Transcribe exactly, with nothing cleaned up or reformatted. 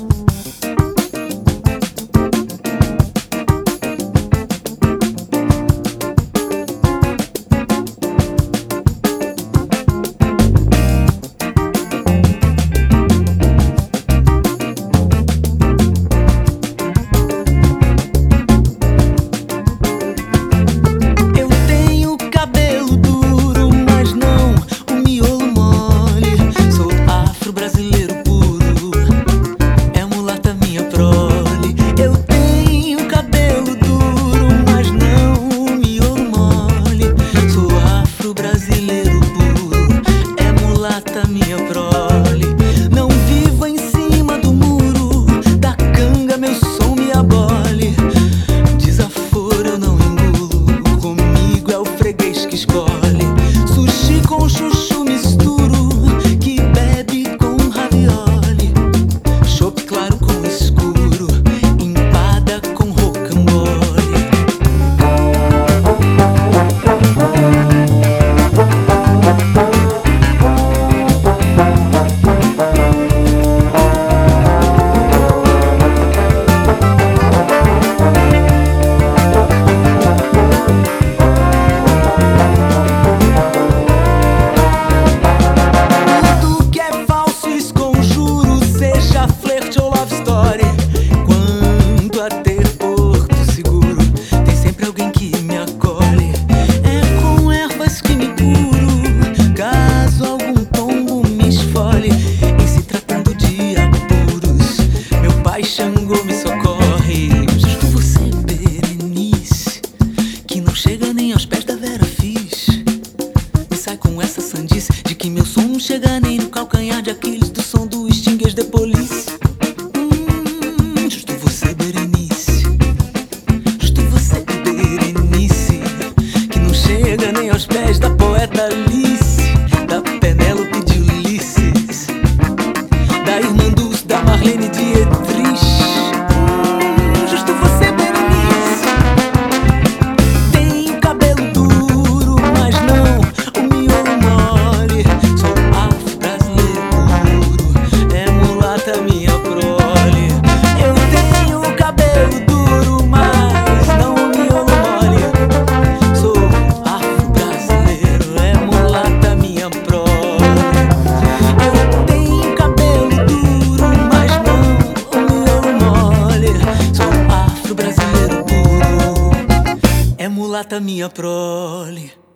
Xangô me socorre. Justo você, Berenice, que não chega nem aos pés da Vera Fish. Me sai com essa sandice de que meu som não chega nem no calcanhar de Aquiles do som do Stingers The Police. Hum, justo você, Berenice, justo você, Berenice, que não chega nem aos pés da poeta Alice, da Penélope de Ulisses, da irmã Dulce, da Marlene Dietrich. Mulata minha prole.